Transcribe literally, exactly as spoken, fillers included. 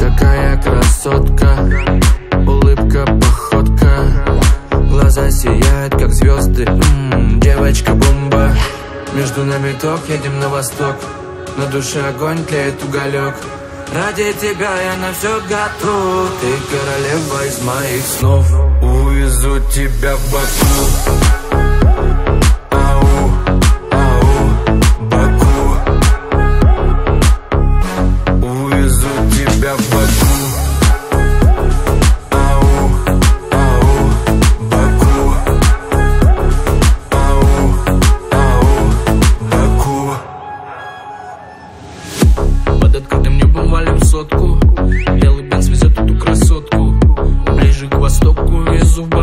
Какая красотка, улыбка, походка, глаза сияют, как звезды. М-м, девочка бомба. Между нами ток, едем на восток. На душе огонь, тлеет уголек. Ради тебя я на все готов. Ты королева из моих снов. Увезу тебя в Баку. Ау, ау, Баку. Увезу тебя в Баку. Ау, ау, Баку. Ау, ау, Баку. Под открытым небом валим сотку. Белый бенз везет эту красотку. Ближе к востоку, везу в Баку.